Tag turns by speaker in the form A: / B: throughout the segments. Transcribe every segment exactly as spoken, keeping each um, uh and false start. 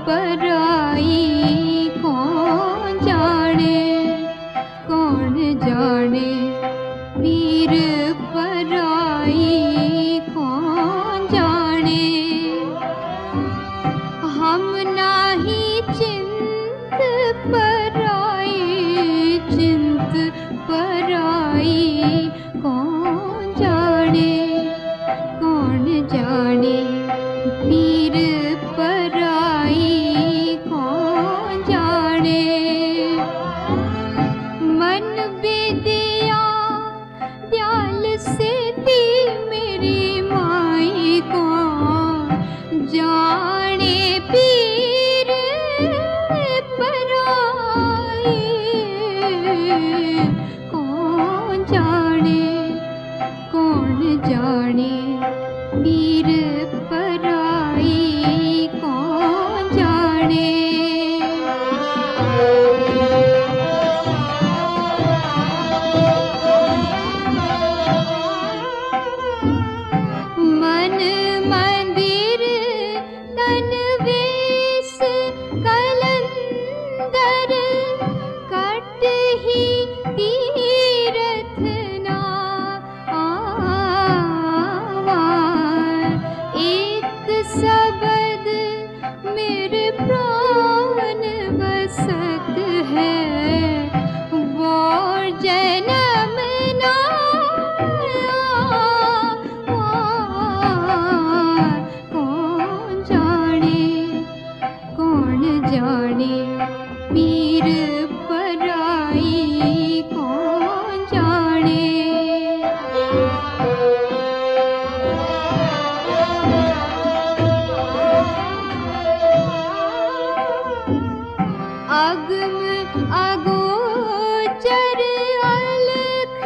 A: पराई कौन जाने, कौन जाने पीर पराई कौन जाने। हम नाही चिंत पराई, चिंत पराई कौन जाने, कौन जाने पीर पराई कौन जाने। मन बेदिया दयाल से दी मेरी माई कौन जाने पीर पराई कौन जाने, कौन जाने पीर पराई कौन जाने। मन मंदिर तन वेश कलंदर कट ही तीरथ ना आवा। एक शब्द मेरे प्राण बसत है, वो जन्म ना कौन जाने, कौन जाने पीर पराई कौन जाने। अगम अगोचर अलख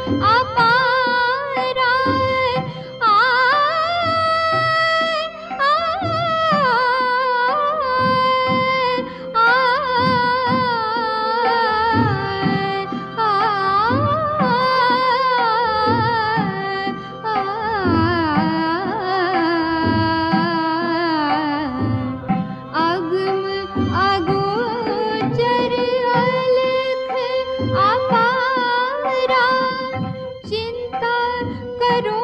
A: अपारा अगम अगोचर अलख अपारा। चिंता करो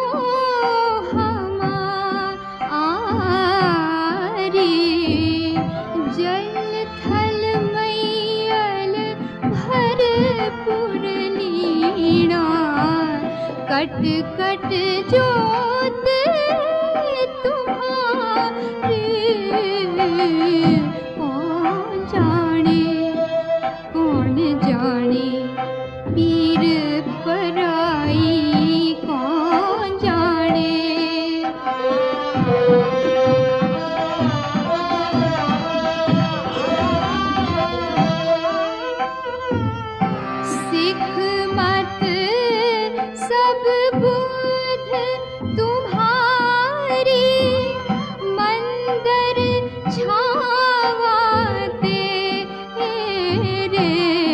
A: हमारी, जल थल मैयल भरपूर लीना। कट कट जोत तुम्हारी कौन जाने, कौन जाने पीर पराई कौन जाने। सिख मत सब बुध तुम्हारी, मंदर छावाते रे।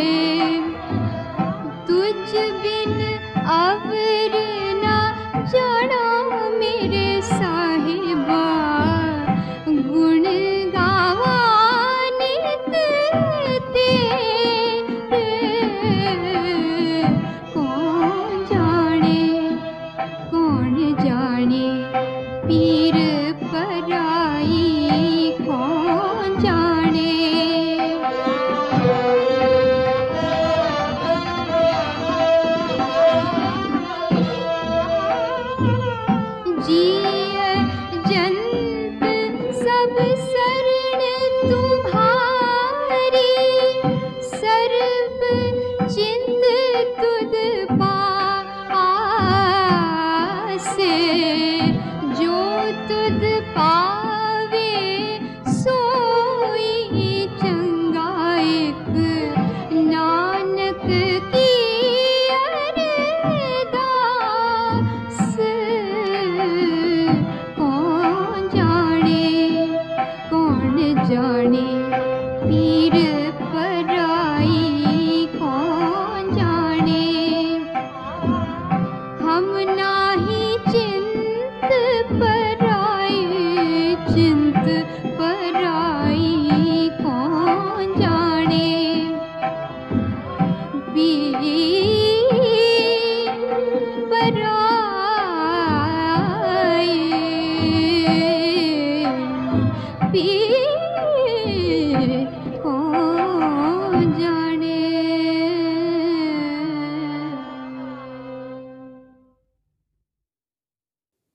A: तुझ बिन अवर न जाना मेरे साहिबा, गुण गावा नित तेरे कौन जाने, कौन जाने पीर पराई कौन जाने। जिय जंत सब शरण तुम्हारी, सर्व चिंत तुध पासे। जो तुध पावे सोई चंगाइक, नानक की अरदास कौन पी